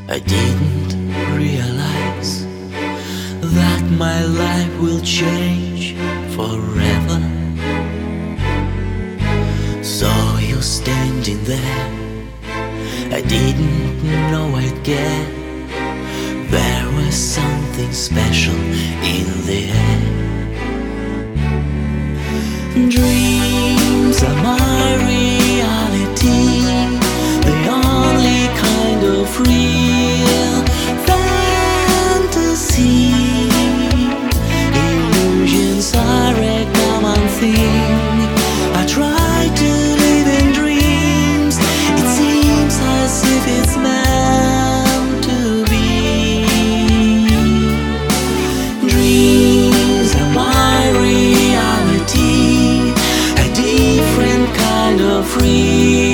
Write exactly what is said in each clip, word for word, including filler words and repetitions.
I didn't realize that my life will change forever. Saw you standing there, I didn't know I'd get. There was something special in the air. Dreams are my reality, the only kind of real fantasy. Illusions are a common thing. I try to live in dreams. It seems as if it's meant to be. Dreams are my reality, a different kind of reality.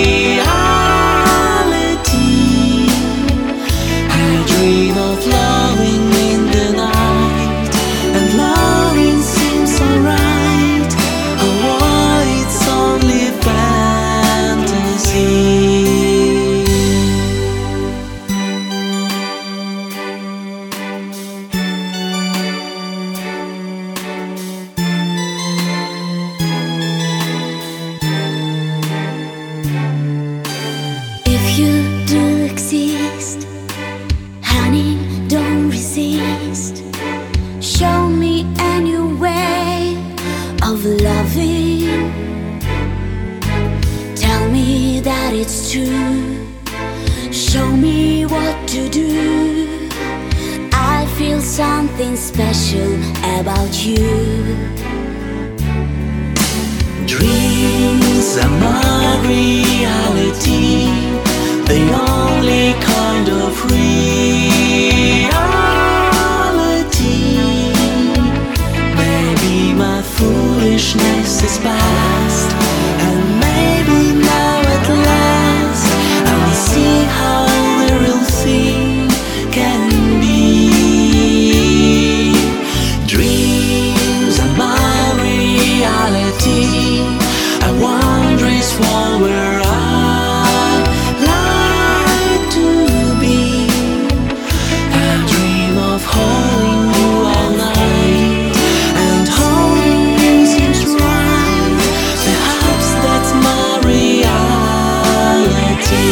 I dream of loving in the night, and loving seems alright. Oh, it's only fantasy. If you do exist, honey, don't resist. Show me a new way of loving. Tell me that it's true. Show me what to do. I feel something special about you. Dreams are my reality, the only kind of reality. Maybe my foolishness is past, and maybe now at last I will see how the real thing can be. Dreams are my reality, a wondrous world where I like to be. I dream of holding you all night, and holding you seems right. Perhaps that's my reality.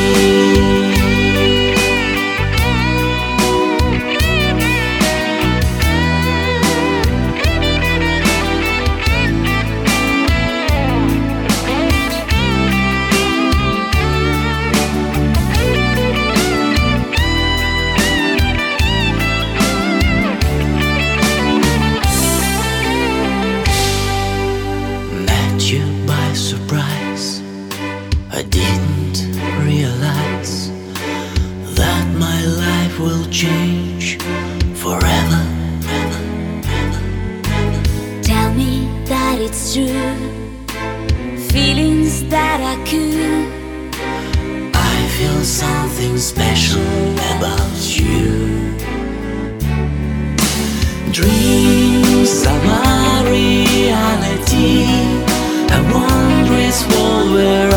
Met you by surprise, I didn't realize that my life will change forever. Tell me that it's true. Feelings that I could. I feel something special about you. Dreams are my reality, a wondrous world where